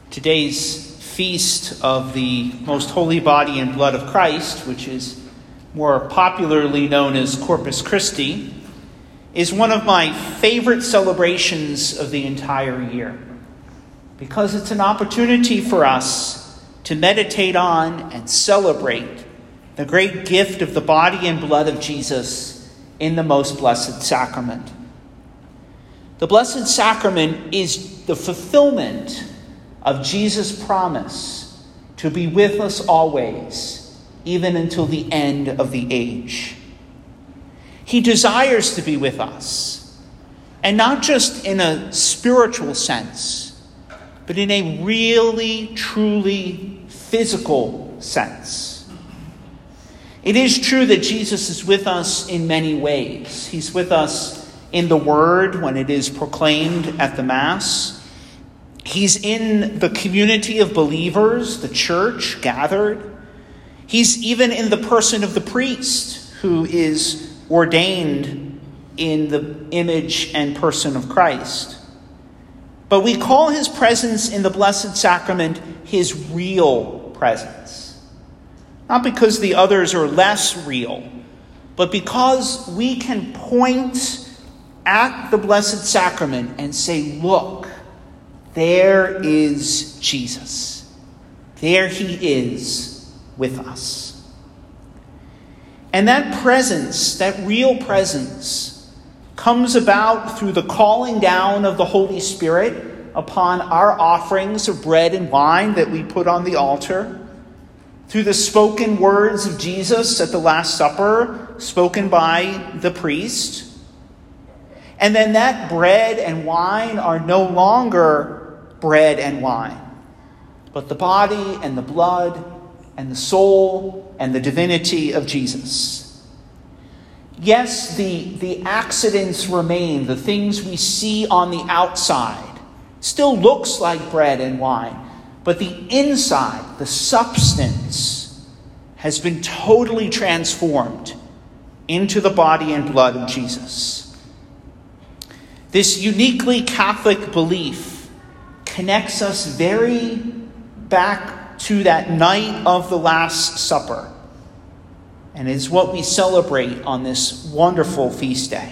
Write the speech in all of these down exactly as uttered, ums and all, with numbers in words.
Today's feast of the most holy body and blood of Christ, which is more popularly known as Corpus Christi, is one of my favorite celebrations of the entire year, because it's an opportunity for us to meditate on and celebrate the great gift of the body and blood of Jesus in the most blessed sacrament. The Blessed Sacrament is the fulfillment of Jesus' promise to be with us always, even until the end of the age. He desires to be with us, and not just in a spiritual sense, but in a really, truly physical sense. It is true that Jesus is with us in many ways. He's with us in the Word when it is proclaimed at the Mass. He's in the community of believers, the church gathered. He's even in the person of the priest who is ordained in the image and person of Christ. But we call his presence in the Blessed Sacrament his real presence. Not because the others are less real, but because we can point at the Blessed Sacrament and say, look, there is Jesus. There he is with us. And that presence, that real presence, comes about through the calling down of the Holy Spirit upon our offerings of bread and wine that we put on the altar, through the spoken words of Jesus at the Last Supper, spoken by the priest. And then that bread and wine are no longer bread and wine, but the body and the blood and the soul and the divinity of Jesus. Yes, the, the accidents remain. The things we see on the outside still looks like bread and wine, but the inside, the substance, has been totally transformed into the body and blood of Jesus. This uniquely Catholic belief connects us very back to that night of the Last Supper, and is what we celebrate on this wonderful feast day.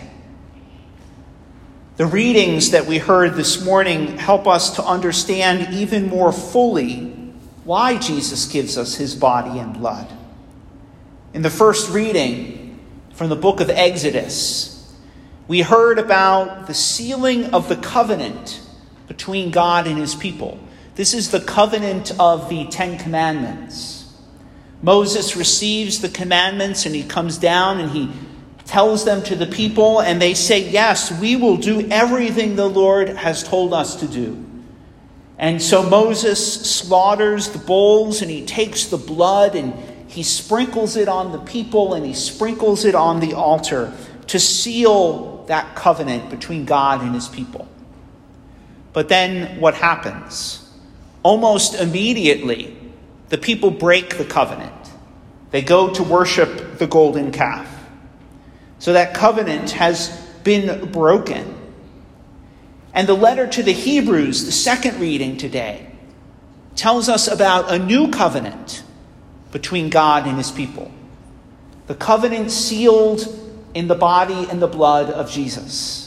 The readings that we heard this morning help us to understand even more fully why Jesus gives us his body and blood. In the first reading from the book of Exodus, we heard about the sealing of the covenant between God and his people. This is the covenant of the Ten Commandments. Moses receives the commandments and he comes down and he tells them to the people, and they say, yes, we will do everything the Lord has told us to do. And so Moses slaughters the bulls and he takes the blood and he sprinkles it on the people and he sprinkles it on the altar to seal that covenant between God and his people. But then what happens? Almost immediately, the people break the covenant. They go to worship the golden calf. So that covenant has been broken. And the letter to the Hebrews, the second reading today, tells us about a new covenant between God and his people. The covenant sealed in the body and the blood of Jesus.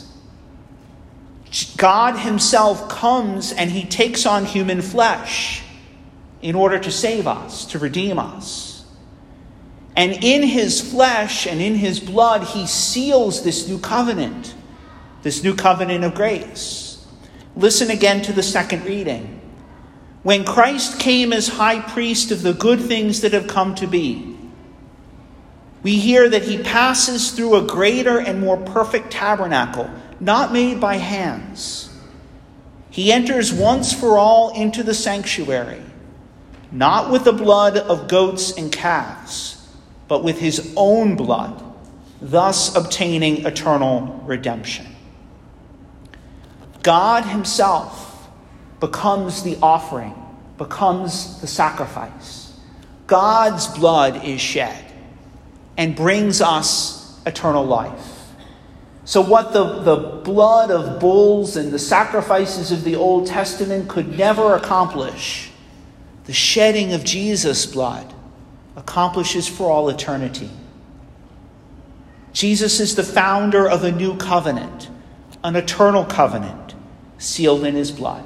God himself comes and he takes on human flesh in order to save us, to redeem us. And in his flesh and in his blood, he seals this new covenant, this new covenant of grace. Listen again to the second reading. When Christ came as high priest of the good things that have come to be, we hear that he passes through a greater and more perfect tabernacle, not made by hands. He enters once for all into the sanctuary, not with the blood of goats and calves, but with his own blood, thus obtaining eternal redemption. God himself becomes the offering, becomes the sacrifice. God's blood is shed and brings us eternal life. So what the, the blood of bulls and the sacrifices of the Old Testament could never accomplish, the shedding of Jesus' blood accomplishes for all eternity. Jesus is the founder of a new covenant, an eternal covenant, sealed in his blood.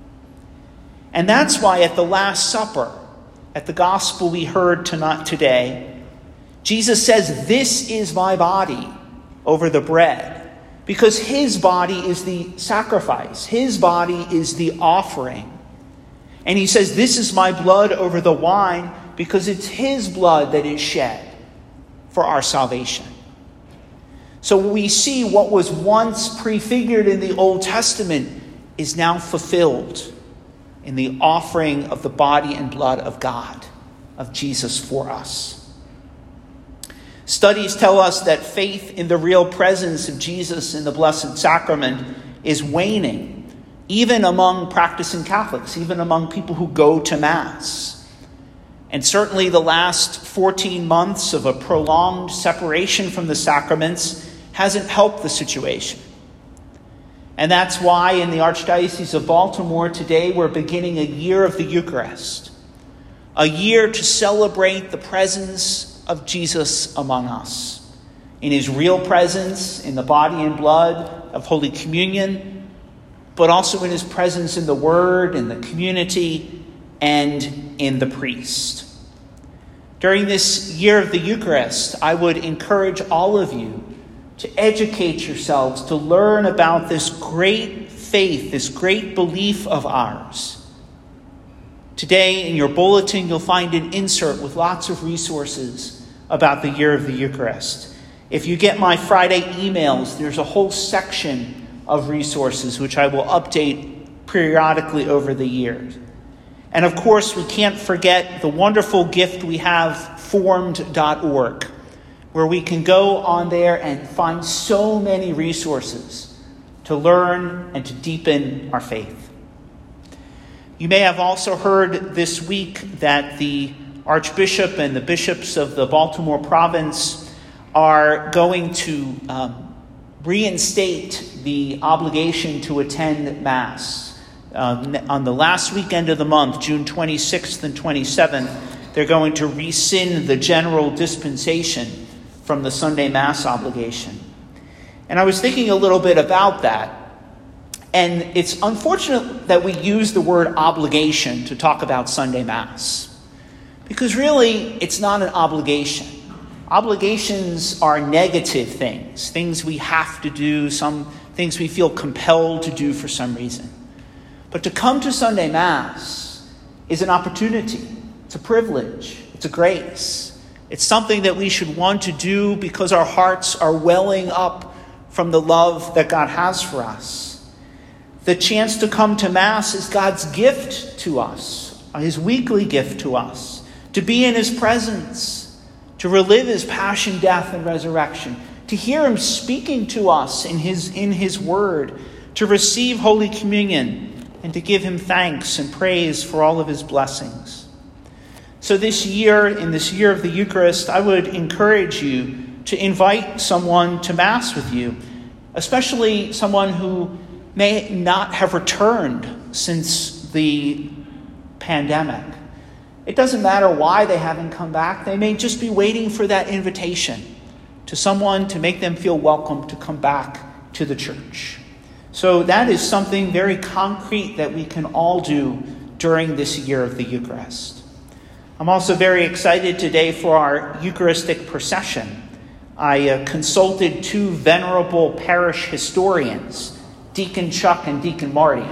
And that's why at the Last Supper, at the gospel we heard tonight, today, Jesus says, "This is my body," over the bread, because his body is the sacrifice. His body is the offering. And he says, "This is my blood," over the wine, because it's his blood that is shed for our salvation. So we see what was once prefigured in the Old Testament is now fulfilled in the offering of the body and blood of God, of Jesus for us. Studies tell us that faith in the real presence of Jesus in the Blessed Sacrament is waning, even among practicing Catholics, even among people who go to Mass. And certainly the last fourteen months of a prolonged separation from the sacraments hasn't helped the situation. And that's why in the Archdiocese of Baltimore today we're beginning a year of the Eucharist, a year to celebrate the presence of Jesus among us, in his real presence, in the body and blood of Holy Communion, but also in his presence in the Word, in the community, and in the priest. During this year of the Eucharist, I would encourage all of you to educate yourselves, to learn about this great faith, this great belief of ours. Today in your bulletin, you'll find an insert with lots of resources about the year of the Eucharist. If you get my Friday emails, there's a whole section of resources which I will update periodically over the years. And of course, we can't forget the wonderful gift we have, formed dot org, where we can go on there and find so many resources to learn and to deepen our faith. You may have also heard this week that the Archbishop and the bishops of the Baltimore province are going to um, reinstate the obligation to attend Mass. Uh, on the last weekend of the month, June twenty-sixth and twenty-seventh, they're going to rescind the general dispensation from the Sunday Mass obligation. And I was thinking a little bit about that. And it's unfortunate that we use the word obligation to talk about Sunday Mass, because really it's not an obligation. Obligations are negative things, things we have to do, some things we feel compelled to do for some reason. But to come to Sunday Mass is an opportunity. It's a privilege. It's a grace. It's something that we should want to do because our hearts are welling up from the love that God has for us. The chance to come to Mass is God's gift to us, his weekly gift to us, to be in his presence, to relive his passion, death, and resurrection, to hear him speaking to us in his, in his word, to receive Holy Communion, and to give him thanks and praise for all of his blessings. So this year, in this year of the Eucharist, I would encourage you to invite someone to Mass with you, especially someone who may not have returned since the pandemic. It doesn't matter why they haven't come back. They may just be waiting for that invitation to someone to make them feel welcome to come back to the church. So that is something very concrete that we can all do during this year of the Eucharist. I'm also very excited today for our Eucharistic procession. I uh, consulted two venerable parish historians, Deacon Chuck and Deacon Marty.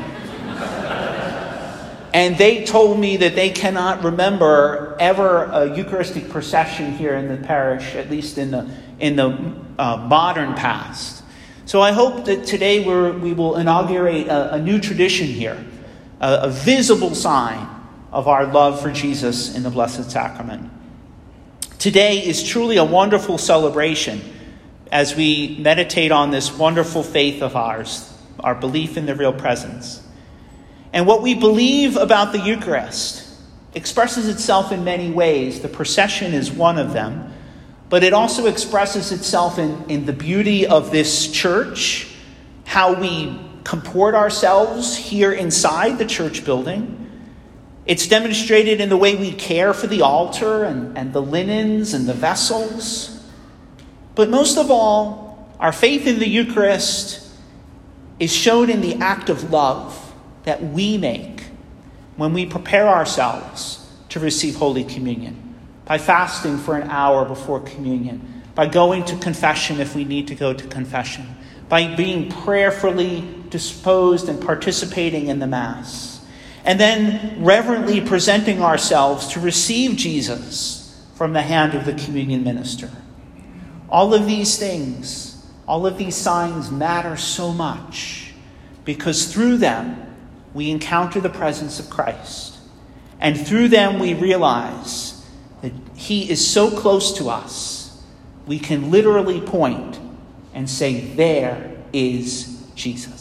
And they told me that they cannot remember ever a Eucharistic procession here in the parish, at least in the in the uh, modern past. So I hope that today we're, we will inaugurate a, a new tradition here, a, a visible sign of our love for Jesus in the Blessed Sacrament. Today is truly a wonderful celebration as we meditate on this wonderful faith of ours, our belief in the real presence. And what we believe about the Eucharist expresses itself in many ways. The procession is one of them. but it also expresses itself in, in the beauty of this church, how we comport ourselves here inside the church building. It's demonstrated in the way we care for the altar and, and the linens and the vessels. But most of all, our faith in the Eucharist is shown in the act of love that we make when we prepare ourselves to receive Holy Communion, by fasting for an hour before communion, by going to confession if we need to go to confession, by being prayerfully disposed and participating in the Mass, and then reverently presenting ourselves to receive Jesus from the hand of the communion minister. All of these things, all of these signs matter so much because through them we encounter the presence of Christ. And through them we realize that he is so close to us, we can literally point and say, there is Jesus.